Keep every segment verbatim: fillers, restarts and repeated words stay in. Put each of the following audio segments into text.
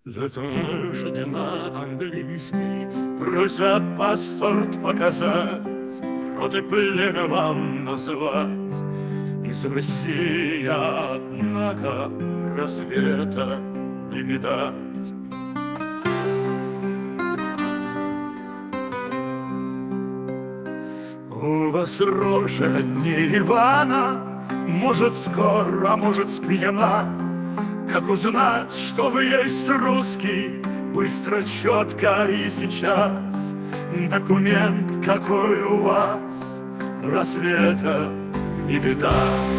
Ветрожды на английский просят паспорт показать, род и племя вам называть. Из России, однако, разве это не видать? У вас рожа не Ивана, может скоро, а может спьяна. Как узнать, что вы есть русский? Быстро, четко и сейчас. Документ какой у вас, разве это не видать?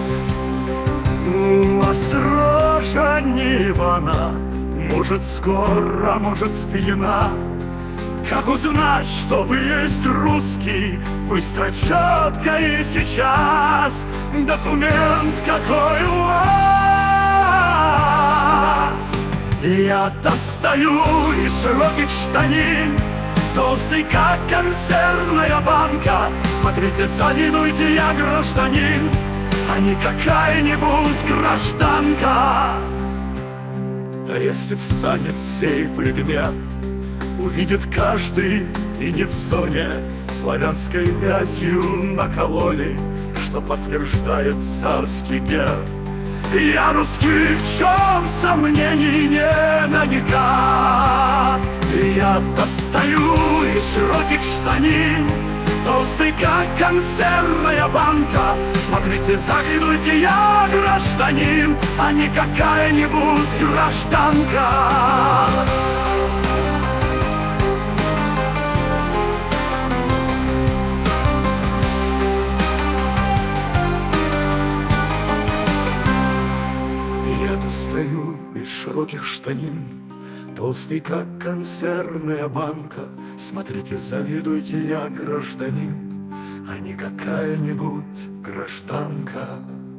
У вас рожа не Ивана, может скоро, а может спьяна. Как узнать, что вы есть русский? Быстро, четко и сейчас. Документ какой у вас? Я достаю из широких штанин, толстый, как консервная банка. Смотрите, завидуйте, я гражданин, а не какая-нибудь гражданка. А если встанет сей предмет, увидит каждый, и не в зоне, славянской вязью накололи, что подтверждает царский герб. Я русский, в чем сомнений не наникат. Я достаю из широких штанин, толстый, как консервная банка. Смотрите, завидуйте, я гражданин, а не какая-нибудь гражданка. Достаю из широких штанин, толстый, как консервная банка. Смотрите, завидуйте, я гражданин, а не какая-нибудь гражданка.